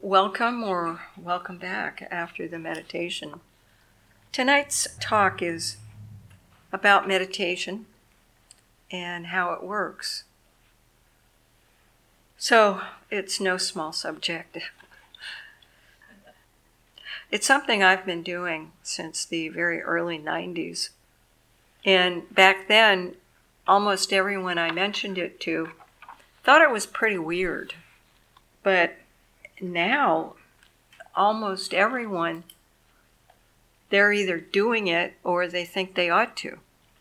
welcome back after the meditation. Tonight's talk is about meditation and how it works. So it's no small subject. It's something I've been doing since the very early 90s. And back then, almost everyone I mentioned it to thought it was pretty weird. But now, almost everyone, they're either doing it or they think they ought to.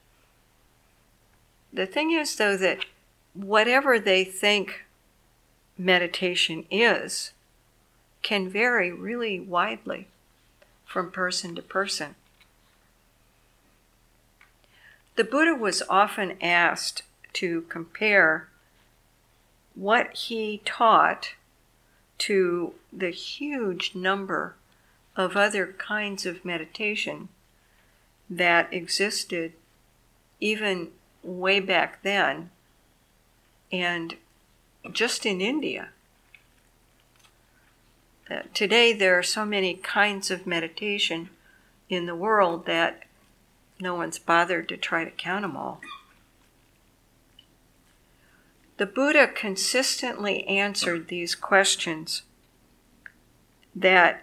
The thing is, though, that whatever they think meditation is can vary really widely from person to person. The Buddha was often asked to compare what he taught to the huge number of other kinds of meditation that existed even way back then and just in India. Today there are so many kinds of meditation in the world that no one's bothered to try to count them all. The Buddha consistently answered these questions that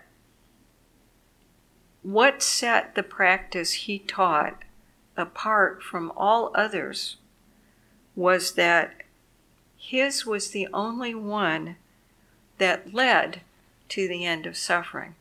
what set the practice he taught apart from all others was that his was the only one that led to the end of suffering.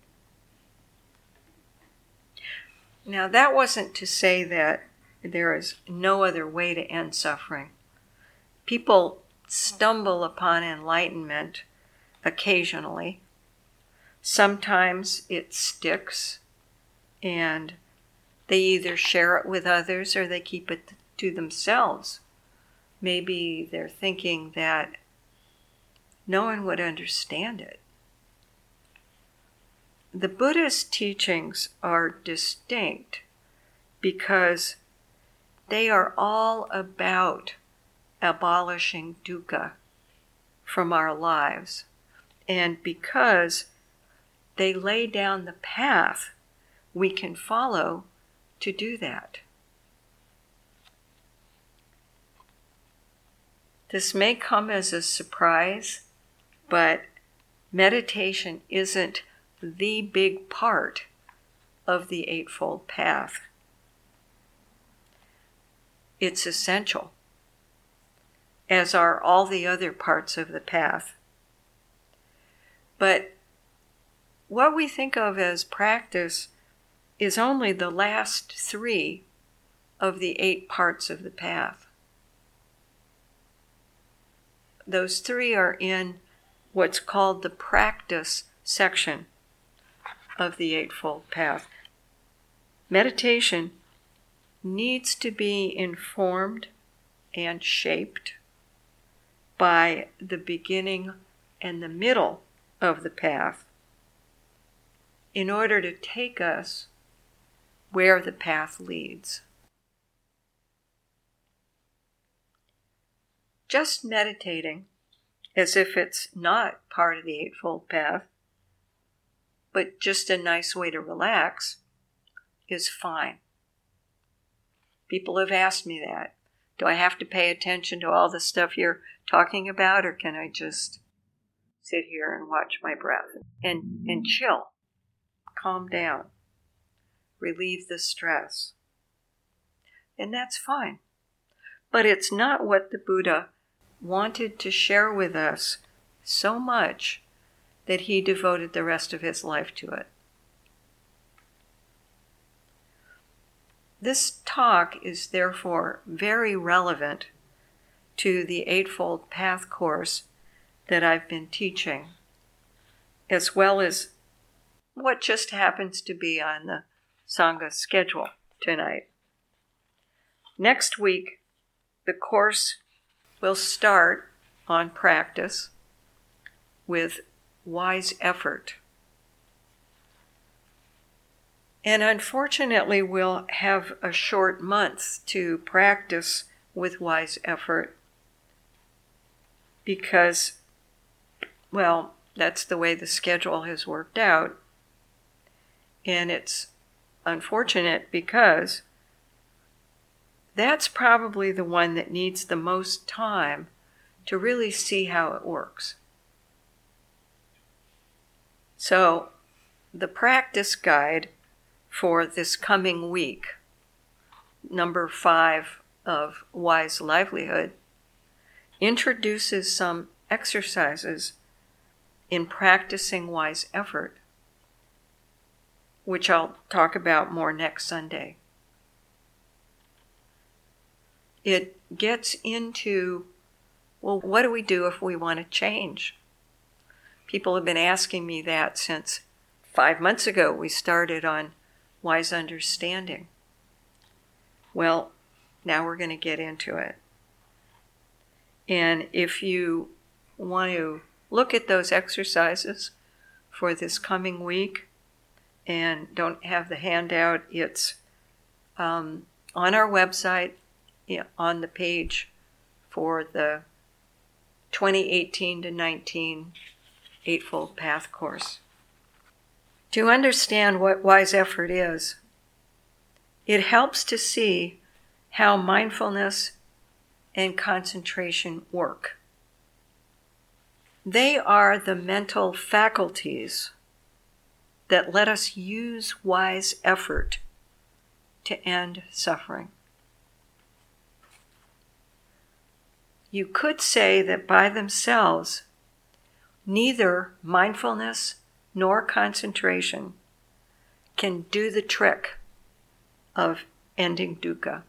Now, that wasn't to say that there is no other way to end suffering. People stumble upon enlightenment occasionally. Sometimes it sticks and they either share it with others or they keep it to themselves. Maybe they're thinking that no one would understand it. The Buddha's teachings are distinct because they are all about abolishing dukkha from our lives, and because they lay down the path we can follow to do that. This may come as a surprise, but meditation isn't the big part of the Eightfold Path. It's essential, as are all the other parts of the path. But what we think of as practice is only the last 3 of the 8 parts of the path. Those 3 are in what's called the practice section of the Eightfold Path. Meditation needs to be informed and shaped by the beginning and the middle of the path in order to take us where the path leads. Just meditating as if it's not part of the Eightfold Path, but just a nice way to relax, is fine. People have asked me that. Do I have to pay attention to all the stuff you're talking about, or can I just sit here and watch my breath and chill, calm down, relieve the stress? And that's fine. But it's not what the Buddha wanted to share with us so much that he devoted the rest of his life to it. This talk is therefore very relevant to the Eightfold Path course that I've been teaching, as well as what just happens to be on the Sangha schedule tonight. Next week, the course will start on practice with wise effort. And unfortunately, we'll have a short month to practice with wise effort because, well, That's the way the schedule has worked out. And it's unfortunate because that's probably the one that needs the most time to really see how it works. So, the practice guide for this coming week, number 5 of Wise Livelihood, introduces some exercises in practicing wise effort, which I'll talk about more next Sunday. It gets into, well, what do we do if we want to change? People have been asking me that since 5 months ago we started on Wise Understanding. Well, now we're going to get into it. And if you want to look at those exercises for this coming week and don't have the handout, it's on our website, on the page for the 2018 to 19 Eightfold Path course. To understand what wise effort is, it helps to see how mindfulness and concentration work. They are the mental faculties that let us use wise effort to end suffering. You could say that by themselves, neither mindfulness nor concentration can do the trick of ending dukkha.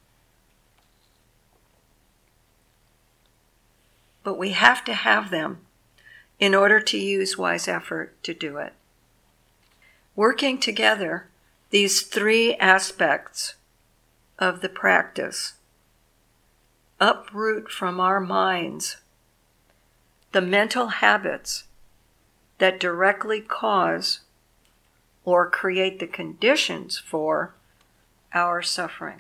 But we have to have them in order to use wise effort to do it. Working together, these 3 aspects of the practice uproot from our minds the mental habits that directly cause or create the conditions for our suffering.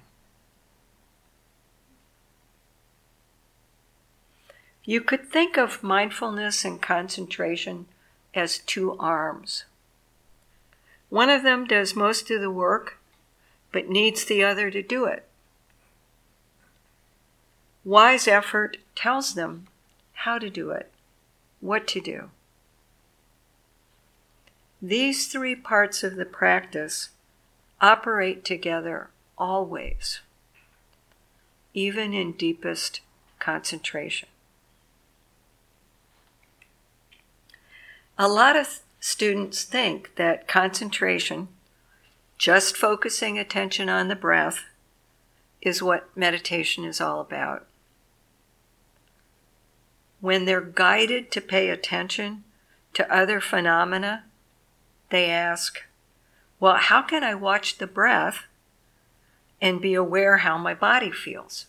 You could think of mindfulness and concentration as 2 arms. One of them does most of the work, but needs the other to do it. Wise effort tells them how to do it, what to do. These 3 parts of the practice operate together always, even in deepest concentration. A lot of students think that concentration, just focusing attention on the breath, is what meditation is all about. When they're guided to pay attention to other phenomena, they ask, well, how can I watch the breath and be aware how my body feels?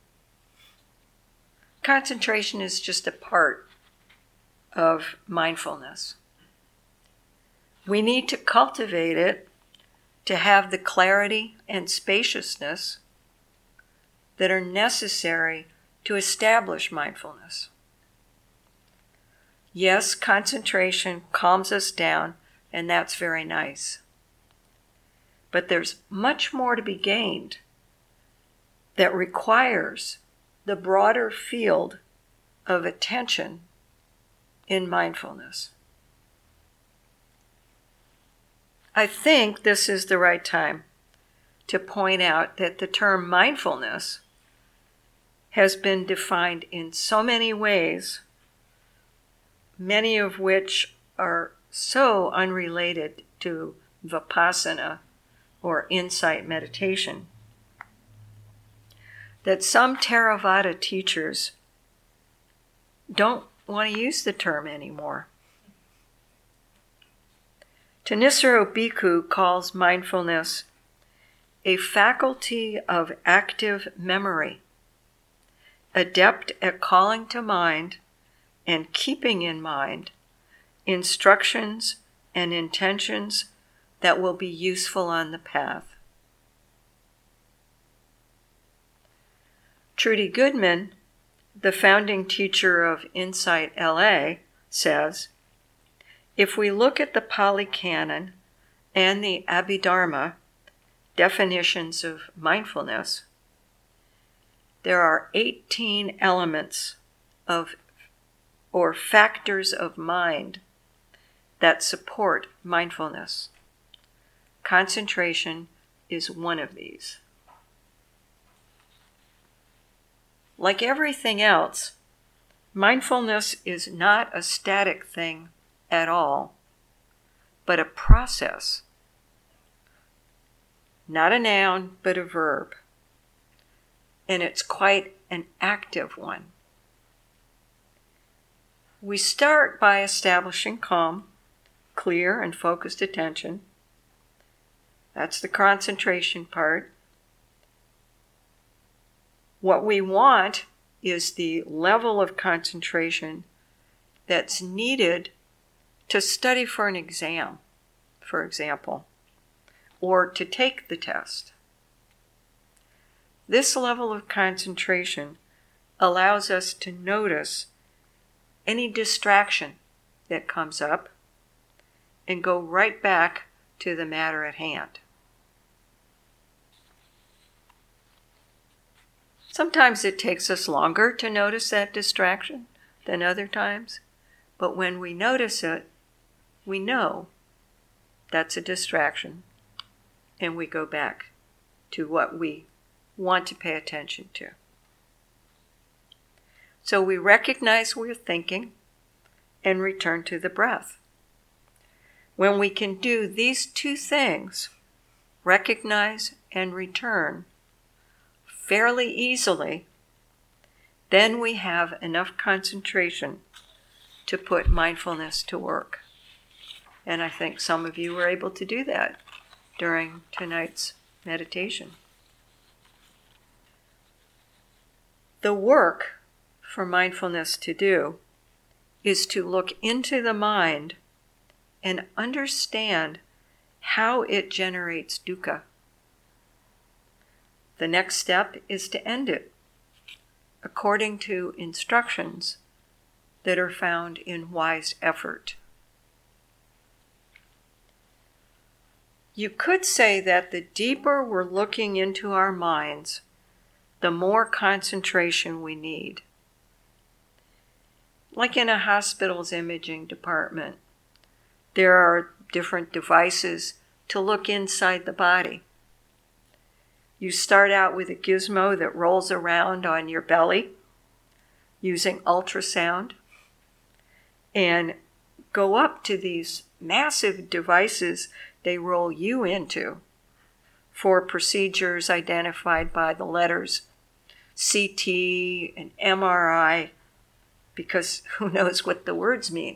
Concentration is just a part of mindfulness. We need to cultivate it to have the clarity and spaciousness that are necessary to establish mindfulness. Yes, concentration calms us down, and that's very nice. But there's much more to be gained that requires the broader field of attention in mindfulness. I think this is the right time to point out that the term mindfulness has been defined in so many ways, many of which are so unrelated to vipassana or insight meditation, that some Theravada teachers don't want to use the term anymore. Thanissaro Bhikkhu calls mindfulness a faculty of active memory, adept at calling to mind and keeping in mind instructions and intentions that will be useful on the path. Trudy Goodman, the founding teacher of Insight LA, says, If we look at the Pali Canon and the Abhidharma definitions of mindfulness, there are 18 elements of or factors of mind that support mindfulness. Concentration is one of these. Like everything else, mindfulness is not a static thing at all, but a process. Not a noun, but a verb. And it's quite an active one. We start by establishing calm, clear and focused attention. That's the concentration part. What we want is the level of concentration that's needed to study for an exam, for example, or to take the test. This level of concentration allows us to notice any distraction that comes up and go right back to the matter at hand. Sometimes it takes us longer to notice that distraction than other times, but when we notice it, we know that's a distraction, and we go back to what we want to pay attention to. So we recognize we're thinking and return to the breath. When we can do these two things, recognize and return, fairly easily, then we have enough concentration to put mindfulness to work. And I think some of you were able to do that during tonight's meditation. The work for mindfulness to do is to look into the mind and understand how it generates dukkha. The next step is to end it, according to instructions that are found in Wise Effort. You could say that the deeper we're looking into our minds, the more concentration we need. Like in a hospital's imaging department, there are different devices to look inside the body. You start out with a gizmo that rolls around on your belly using ultrasound and go up to these massive devices they roll you into for procedures identified by the letters CT and MRI, because who knows what the words mean.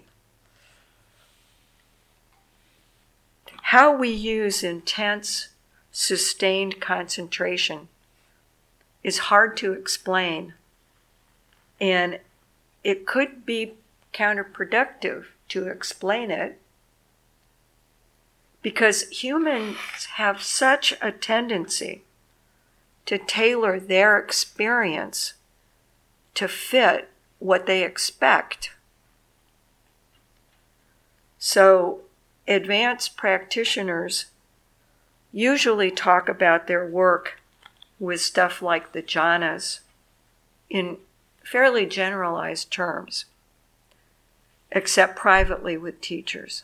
How we use intense, sustained concentration is hard to explain, and it could be counterproductive to explain it, because humans have such a tendency to tailor their experience to fit what they expect. So advanced practitioners usually talk about their work with stuff like the jhanas in fairly generalized terms, except privately with teachers.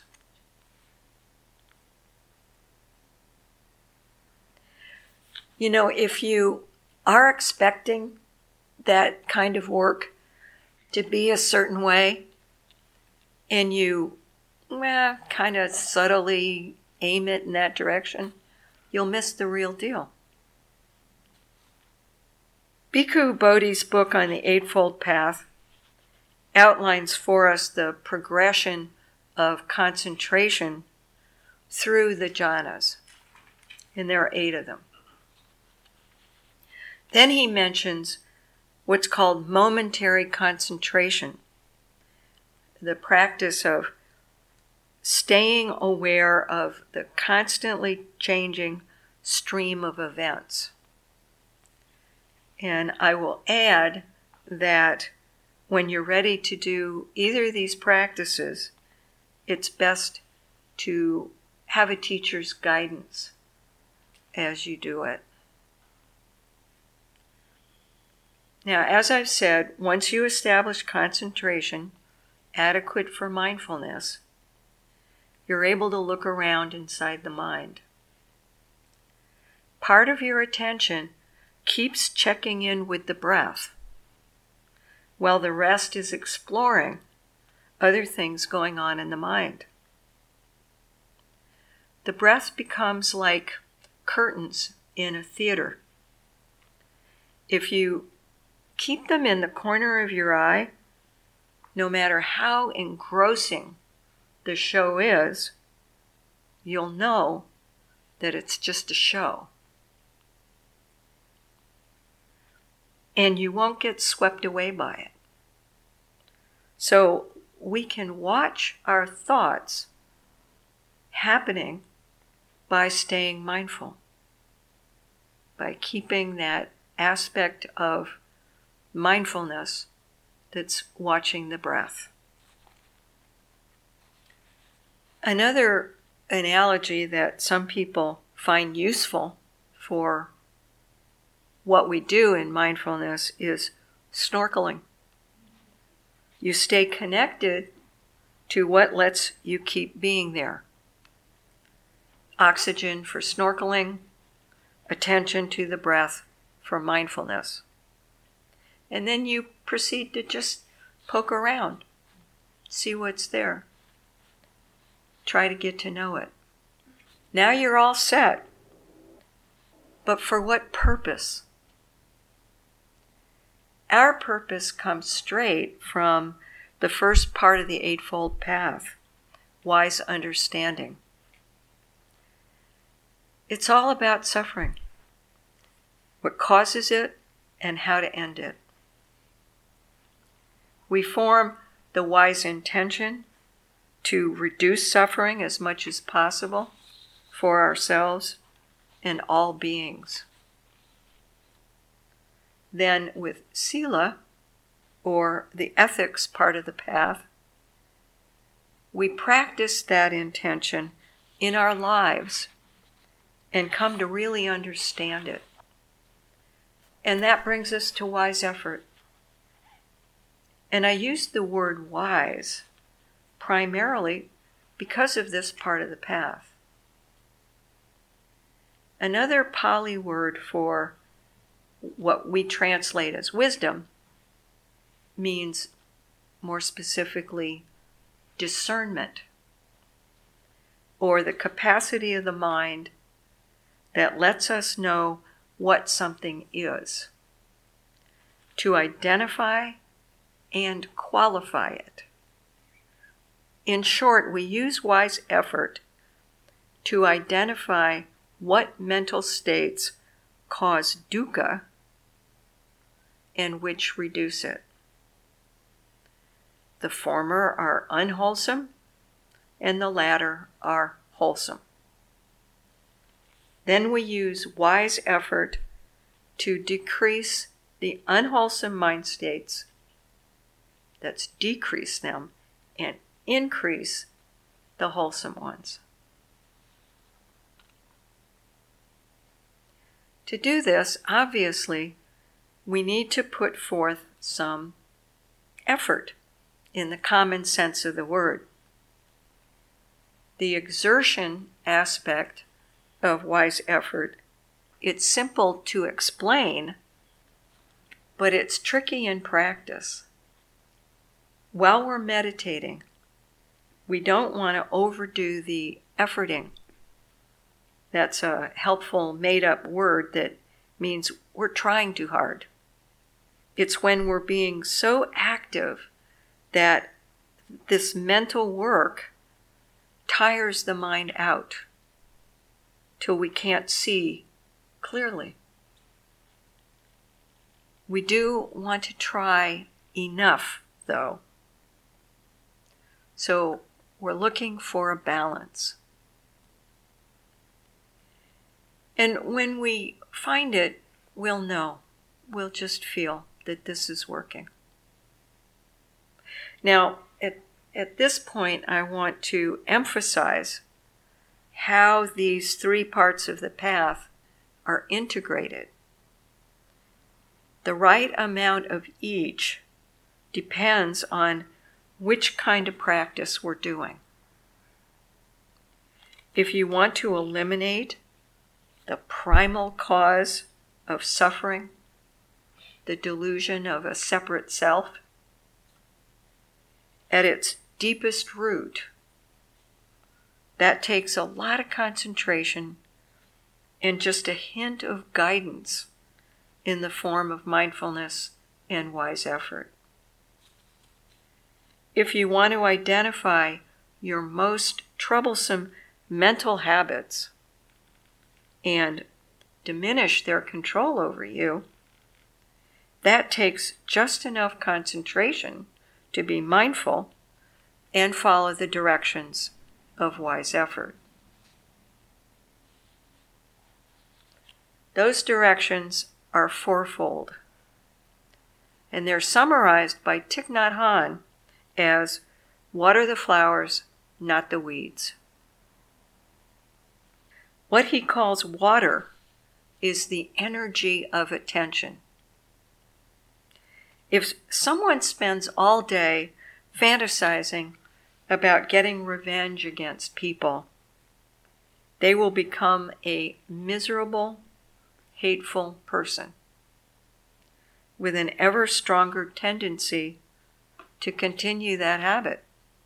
You know, if you are expecting that kind of work to be a certain way, and you kind of subtly aim it in that direction, you'll miss the real deal. Bhikkhu Bodhi's book on the Eightfold Path outlines for us the progression of concentration through the jhanas, and there are 8 of them. Then he mentions what's called momentary concentration, the practice of staying aware of the constantly changing stream of events. And I will add that when you're ready to do either of these practices, it's best to have a teacher's guidance as you do it. Now, as I've said, once you establish concentration adequate for mindfulness, you're able to look around inside the mind. Part of your attention keeps checking in with the breath, while the rest is exploring other things going on in the mind. The breath becomes like curtains in a theater. If you keep them in the corner of your eye, no matter how engrossing the show is, you'll know that it's just a show. And you won't get swept away by it. So we can watch our thoughts happening by staying mindful, by keeping that aspect of mindfulness that's watching the breath. Another analogy that some people find useful for what we do in mindfulness is snorkeling. You stay connected to what lets you keep being there. Oxygen for snorkeling, attention to the breath for mindfulness. And then you proceed to just poke around, see what's there. Try to get to know it. Now you're all set. But for what purpose? Our purpose comes straight from the first part of the Eightfold Path, wise understanding. It's all about suffering, what causes it, and how to end it. We form the wise intention to reduce suffering as much as possible for ourselves and all beings. Then with Sila, or the ethics part of the path, we practice that intention in our lives and come to really understand it. And that brings us to wise effort. And I use the word wise primarily because of this part of the path. Another Pali word for what we translate as wisdom means, more specifically, discernment, or the capacity of the mind that lets us know what something is, to identify and qualify it. In short, we use wise effort to identify what mental states cause dukkha and which reduce it. The former are unwholesome and the latter are wholesome. Then we use wise effort to decrease the unwholesome mind states, that's decrease them, and increase the wholesome ones. To do this, obviously, we need to put forth some effort in the common sense of the word. The exertion aspect of wise effort, it's simple to explain, but it's tricky in practice. While we're meditating, we don't want to overdo the efforting. That's a helpful made-up word that means we're trying too hard. It's when we're being so active that this mental work tires the mind out till we can't see clearly. We do want to try enough, though. So we're looking for a balance. And when we find it, we'll know. We'll just feel that this is working. Now, at At this point, I want to emphasize how these three parts of the path are integrated. The right amount of each depends on which kind of practice we're doing. If you want to eliminate the primal cause of suffering, the delusion of a separate self, at its deepest root, that takes a lot of concentration and just a hint of guidance in the form of mindfulness and wise effort. If you want to identify your most troublesome mental habits and diminish their control over you, that takes just enough concentration to be mindful and follow the directions of wise effort. Those directions are fourfold, and they're summarized by Thich Nhat Hanh as water the flowers, not the weeds. What he calls water is the energy of attention. If someone spends all day fantasizing about getting revenge against people, they will become a miserable, hateful person with an ever stronger tendency to continue that habit.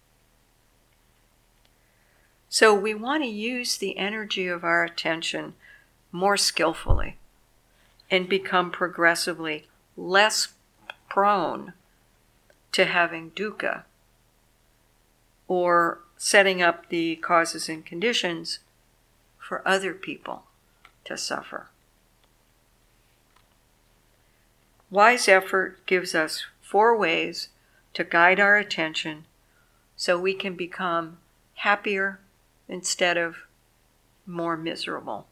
So we want to use the energy of our attention more skillfully and become progressively less prone to having dukkha or setting up the causes and conditions for other people to suffer. Wise effort gives us 4 ways to guide our attention so we can become happier instead of more miserable.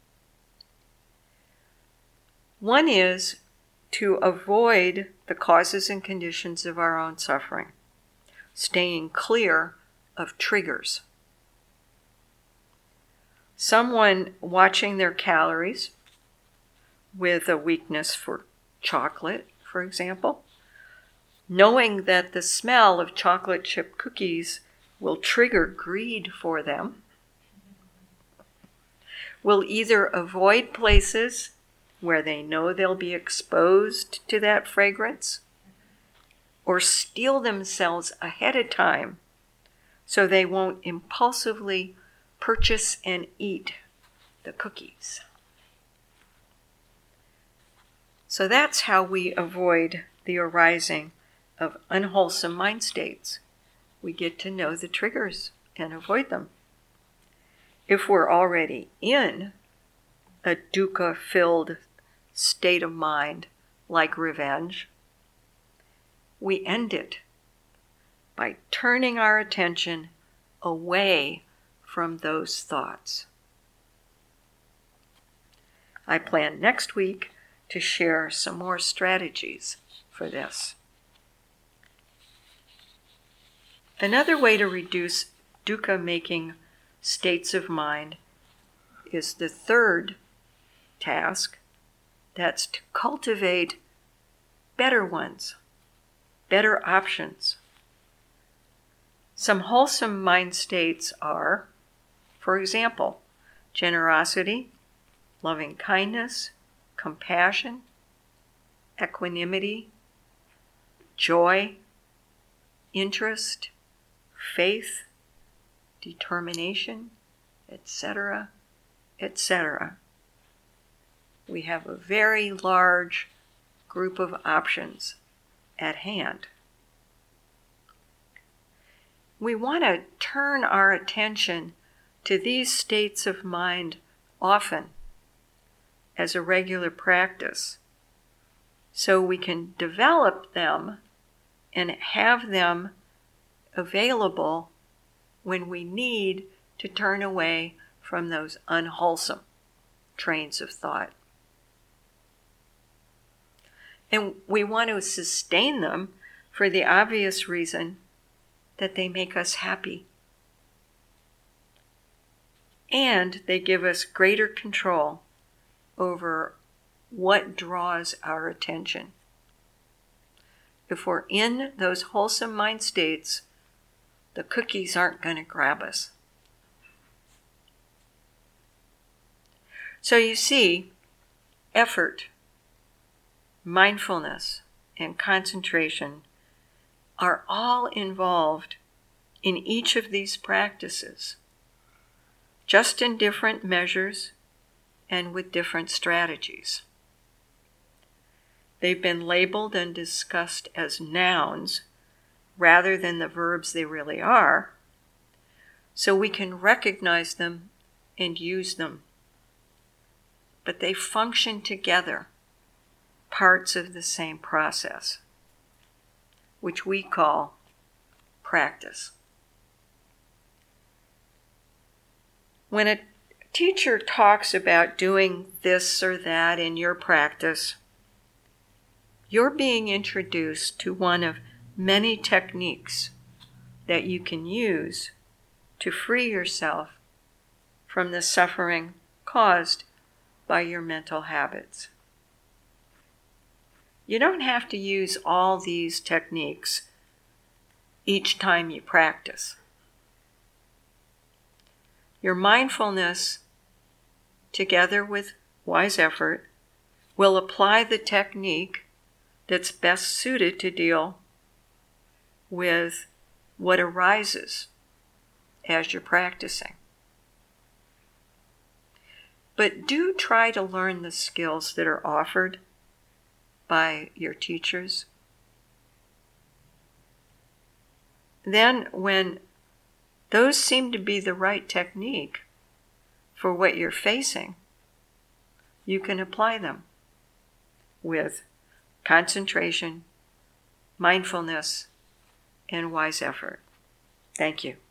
One is to avoid the causes and conditions of our own suffering, staying clear of triggers. Someone watching their calories with a weakness for chocolate, for example, knowing that the smell of chocolate chip cookies will trigger greed for them, will either avoid places where they know they'll be exposed to that fragrance, or steel themselves ahead of time so they won't impulsively purchase and eat the cookies. So that's how we avoid the arising of unwholesome mind states. We get to know the triggers and avoid them. If we're already in a dukkha-filled state of mind, like revenge, we end it by turning our attention away from those thoughts. I plan next week to share some more strategies for this. Another way to reduce dukkha-making states of mind is the third task. That's to cultivate better ones, better options. Some wholesome mind states are, for example, generosity, loving kindness, compassion, equanimity, joy, interest, faith, determination, etc., etc. We have a very large group of options at hand. We want to turn our attention to these states of mind often as a regular practice, so we can develop them and have them available when we need to turn away from those unwholesome trains of thought. And we want to sustain them for the obvious reason that they make us happy. And they give us greater control over what draws our attention. If we're in those wholesome mind states, the cookies aren't going to grab us. So you see, effort, mindfulness, and concentration are all involved in each of these practices, just in different measures and with different strategies. They've been labeled and discussed as nouns rather than the verbs they really are, so we can recognize them and use them. But they function together, parts of the same process, which we call practice. When a teacher talks about doing this or that in your practice, you're being introduced to one of many techniques that you can use to free yourself from the suffering caused by your mental habits. You don't have to use all these techniques each time you practice. Your mindfulness, together with wise effort, will apply the technique that's best suited to deal with what arises as you're practicing. But do try to learn the skills that are offered by your teachers. Then, when those seem to be the right technique for what you're facing, you can apply them with concentration, mindfulness, and wise effort. Thank you.